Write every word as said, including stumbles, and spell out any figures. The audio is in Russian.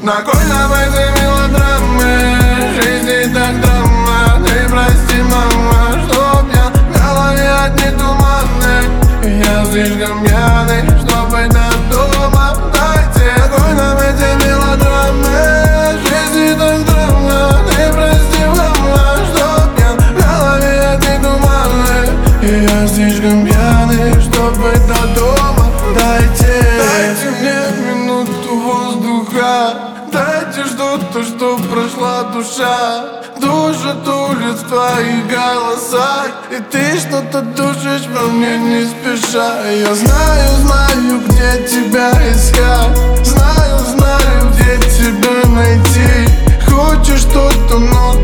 На кой нам эти мелодрамы? Жизни так драма. Ты прости, мама, чтоб я в голове одни туманы. Я слишком пьяный, чтоб быть дома. Дайте, на кой нам эти мелодрамы? Жизни так драма. Ты прости, мама, чтоб я в голове одни туманы. Я слишком пьяный, чтоб быть дома. Дайте, дайте мне минуту воздуха. Дайте что-то, чтоб прошла душа. Душат улиц твои голоса. И ты что-то душишь во мне не спеша. Я знаю, знаю, где тебя искать. Знаю, знаю, где тебя найти. Хочешь что-то, но